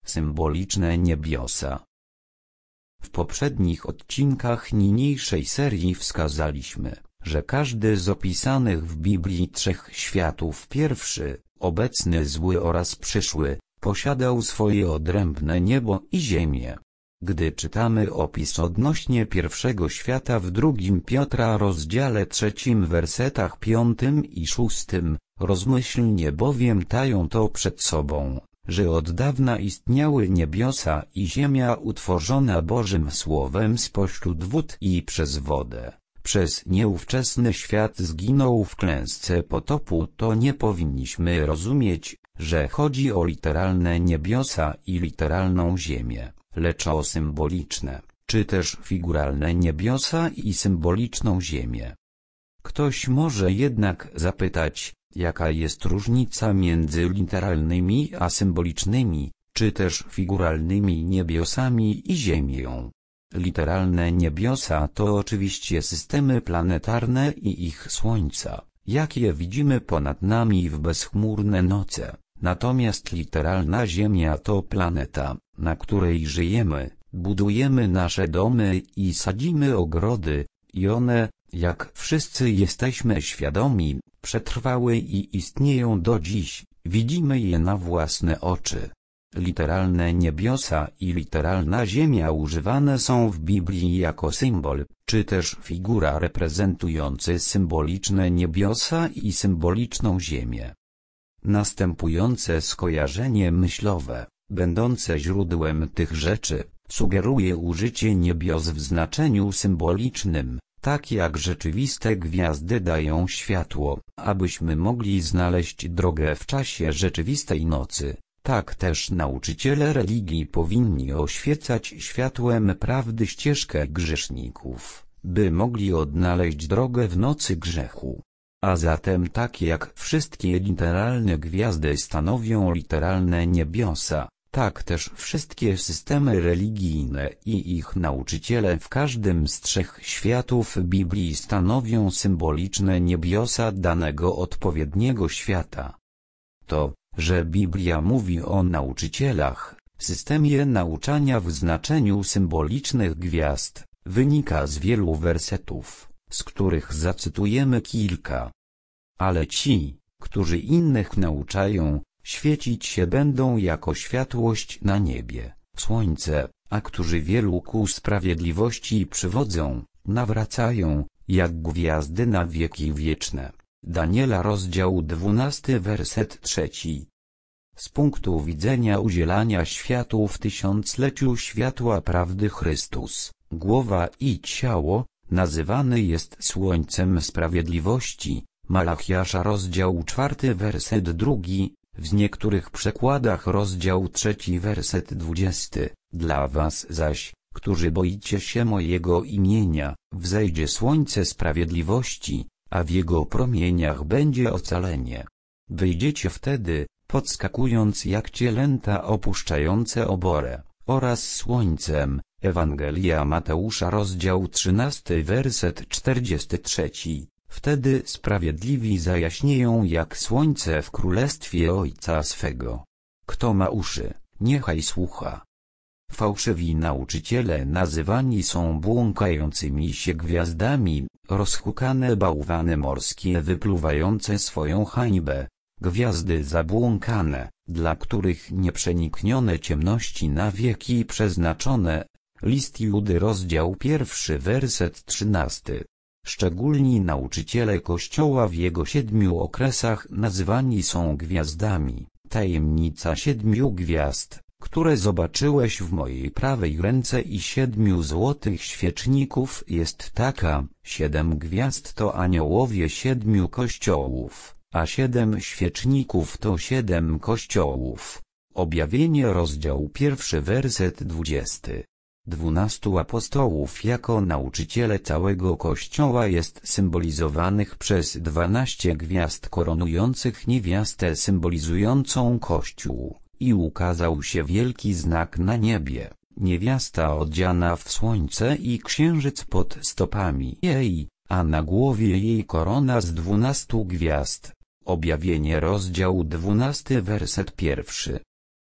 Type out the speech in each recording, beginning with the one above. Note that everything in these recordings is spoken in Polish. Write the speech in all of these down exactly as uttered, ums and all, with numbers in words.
Symboliczne niebiosa. W poprzednich odcinkach niniejszej serii wskazaliśmy, że każdy z opisanych w Biblii trzech światów, pierwszy, obecny zły oraz przyszły, posiadał swoje odrębne niebo i ziemię. Gdy czytamy opis odnośnie pierwszego świata w drugim Piotra rozdziale trzecim wersetach piątym i szóstym, rozmyślnie bowiem tają to przed sobą, że od dawna istniały niebiosa i ziemia utworzona Bożym Słowem spośród wód i przez wodę. Przez nieówczesny świat zginął w klęsce potopu, to nie powinniśmy rozumieć, że chodzi o literalne niebiosa i literalną ziemię, lecz o symboliczne, czy też figuralne niebiosa i symboliczną ziemię. Ktoś może jednak zapytać, jaka jest różnica między literalnymi a symbolicznymi, czy też figuralnymi niebiosami i ziemią. Literalne niebiosa to oczywiście systemy planetarne i ich słońca, jakie widzimy ponad nami w bezchmurne noce, natomiast literalna Ziemia to planeta, na której żyjemy, budujemy nasze domy i sadzimy ogrody, i one, jak wszyscy jesteśmy świadomi, przetrwały i istnieją do dziś, widzimy je na własne oczy. Literalne niebiosa i literalna ziemia używane są w Biblii jako symbol, czy też figura reprezentujący symboliczne niebiosa i symboliczną ziemię. Następujące skojarzenie myślowe, będące źródłem tych rzeczy, sugeruje użycie niebios w znaczeniu symbolicznym, tak jak rzeczywiste gwiazdy dają światło, abyśmy mogli znaleźć drogę w czasie rzeczywistej nocy. Tak też nauczyciele religii powinni oświecać światłem prawdy ścieżkę grzeszników, by mogli odnaleźć drogę w nocy grzechu. A zatem tak jak wszystkie literalne gwiazdy stanowią literalne niebiosa, tak też wszystkie systemy religijne i ich nauczyciele w każdym z trzech światów Biblii stanowią symboliczne niebiosa danego odpowiedniego świata. To, że Biblia mówi o nauczycielach, systemie nauczania w znaczeniu symbolicznych gwiazd, wynika z wielu wersetów, z których zacytujemy kilka. Ale ci, którzy innych nauczają, świecić się będą jako światłość na niebie, słońce, a którzy wielu ku sprawiedliwości przywodzą, nawracają, jak gwiazdy na wieki wieczne. Daniela rozdział dwunasty werset trzeci. Z punktu widzenia udzielania światu w tysiącleciu światła prawdy Chrystus, głowa i ciało, nazywany jest słońcem sprawiedliwości. Malachiasza rozdział czwarty werset drugi, w niektórych przekładach rozdział trzeci werset dwudziesty. Dla was zaś, którzy boicie się mojego imienia, wzejdzie słońce sprawiedliwości, a w jego promieniach będzie ocalenie. Wyjdziecie wtedy, podskakując jak cielęta opuszczające oborę, oraz słońcem. Ewangelia Mateusza rozdział trzynasty werset czterdziesty trzeci. Wtedy sprawiedliwi zajaśnieją jak słońce w królestwie Ojca swego. Kto ma uszy, niechaj słucha. Fałszywi nauczyciele nazywani są błąkającymi się gwiazdami, rozhukane bałwany morskie wypluwające swoją hańbę, gwiazdy zabłąkane, dla których nieprzeniknione ciemności na wieki przeznaczone. List Judy rozdział pierwszy werset trzynasty. Szczególni nauczyciele Kościoła w jego siedmiu okresach nazywani są gwiazdami. Tajemnica siedmiu gwiazd, które zobaczyłeś w mojej prawej ręce i siedmiu złotych świeczników jest taka: siedem gwiazd to aniołowie siedmiu kościołów, a siedem świeczników to siedem kościołów. Objawienie rozdział pierwszy werset dwudziesty. Dwunastu apostołów jako nauczyciele całego Kościoła jest symbolizowanych przez dwanaście gwiazd koronujących niewiastę symbolizującą Kościół, i ukazał się wielki znak na niebie, niewiasta odziana w słońce i księżyc pod stopami jej, a na głowie jej korona z dwunastu gwiazd. Objawienie rozdział dwunasty werset pierwszy.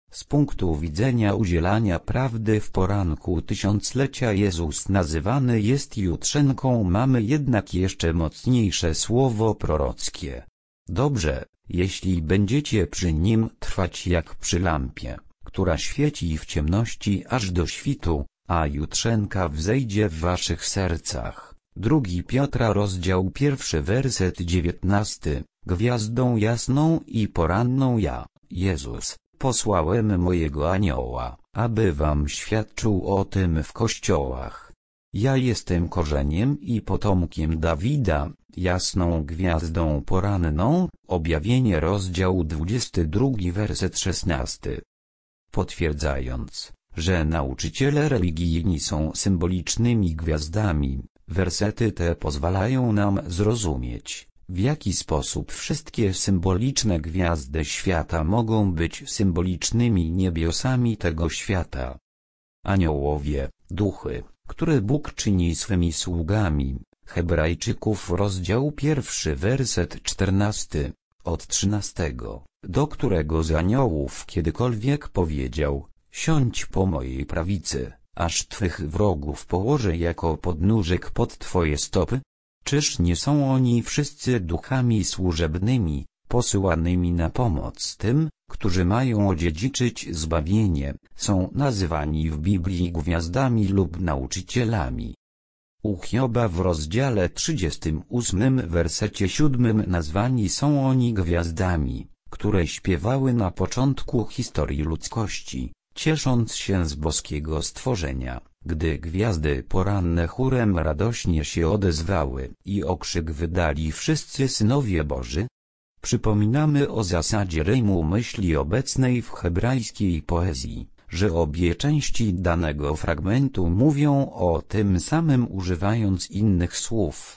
Z punktu widzenia udzielania prawdy w poranku tysiąclecia Jezus nazywany jest jutrzenką, mamy jednak jeszcze mocniejsze słowo prorockie. Dobrze, jeśli będziecie przy nim trwać jak przy lampie, która świeci w ciemności aż do świtu, a jutrzenka wzejdzie w waszych sercach. Drugi Piotra rozdział pierwszy werset dziewiętnasty. Gwiazdą jasną i poranną ja, Jezus, posłałem mojego anioła, aby wam świadczył o tym w kościołach. Ja jestem korzeniem i potomkiem Dawida, jasną gwiazdą poranną. Objawienie rozdział dwudziesty drugi werset szesnasty. Potwierdzając, że nauczyciele religijni są symbolicznymi gwiazdami, wersety te pozwalają nam zrozumieć, w jaki sposób wszystkie symboliczne gwiazdy świata mogą być symbolicznymi niebiosami tego świata. Aniołowie, duchy, które Bóg czyni swymi sługami. Hebrajczyków rozdział pierwszy werset czternasty, od trzynastego, do którego z aniołów kiedykolwiek powiedział: siądź po mojej prawicy, aż twych wrogów położę jako podnóżek pod twoje stopy? Czyż nie są oni wszyscy duchami służebnymi, posyłanymi na pomoc tym, którzy mają odziedziczyć zbawienie, są nazywani w Biblii gwiazdami lub nauczycielami. U Hioba w rozdziale trzydziestym ósmym wersecie siódmym nazwani są oni gwiazdami, które śpiewały na początku historii ludzkości, ciesząc się z boskiego stworzenia. Gdy gwiazdy poranne chórem radośnie się odezwały i okrzyk wydali wszyscy synowie Boży. Przypominamy o zasadzie rymu myśli obecnej w hebrajskiej poezji, że obie części danego fragmentu mówią o tym samym używając innych słów.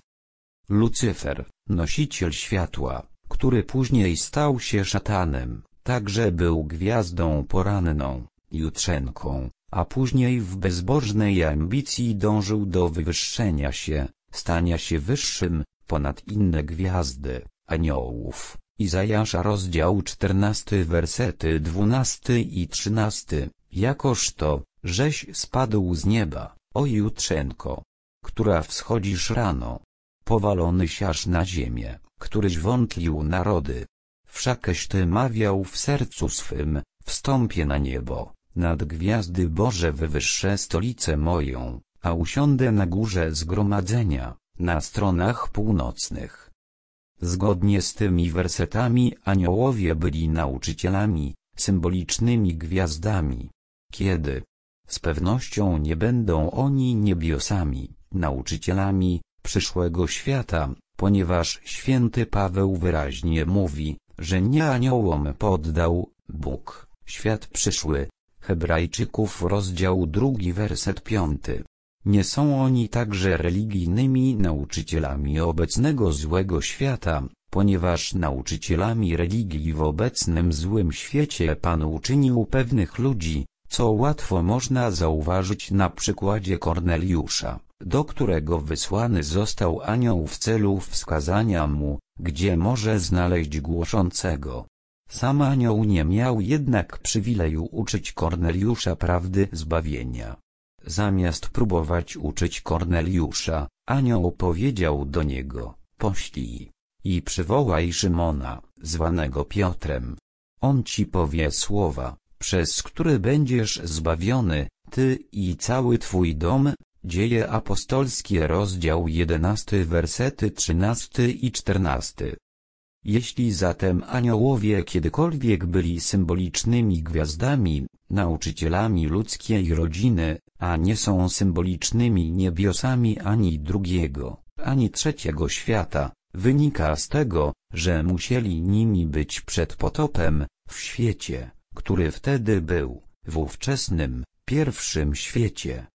Lucyfer, nosiciel światła, który później stał się szatanem, także był gwiazdą poranną, jutrzenką, a później w bezbożnej ambicji dążył do wywyższenia się, stania się wyższym, ponad inne gwiazdy, aniołów. Izajasza rozdział czternasty wersety dwunasty i trzynasty. Jakoż to, żeś spadł z nieba, o jutrzenko, która wschodzisz rano, powalony siasz na ziemię, któryś wątlił narody. Wszakeś ty mawiał w sercu swym, wstąpię na niebo, nad gwiazdy Boże wywyższę stolicę moją, a usiądę na górze zgromadzenia, na stronach północnych. Zgodnie z tymi wersetami aniołowie byli nauczycielami, symbolicznymi gwiazdami. Kiedy? Z pewnością nie będą oni niebiosami, nauczycielami przyszłego świata, ponieważ święty Paweł wyraźnie mówi, że nie aniołom poddał Bóg świat przyszły. Hebrajczyków rozdział drugi werset piąty. Nie są oni także religijnymi nauczycielami obecnego złego świata, ponieważ nauczycielami religii w obecnym złym świecie Pan uczynił pewnych ludzi, co łatwo można zauważyć na przykładzie Korneliusza, do którego wysłany został anioł w celu wskazania mu, gdzie może znaleźć głoszącego. Sam anioł nie miał jednak przywileju uczyć Korneliusza prawdy zbawienia. Zamiast próbować uczyć Korneliusza, anioł powiedział do niego: poślij i przywołaj Szymona, zwanego Piotrem. On ci powie słowa, przez które będziesz zbawiony, ty i cały twój dom. Dzieje apostolskie rozdział jedenasty wersety trzynasty i czternasty. Jeśli zatem aniołowie kiedykolwiek byli symbolicznymi gwiazdami, nauczycielami ludzkiej rodziny, a nie są symbolicznymi niebiosami ani drugiego, ani trzeciego świata, wynika z tego, że musieli nimi być przed potopem, w świecie, który wtedy był, w ówczesnym, pierwszym świecie.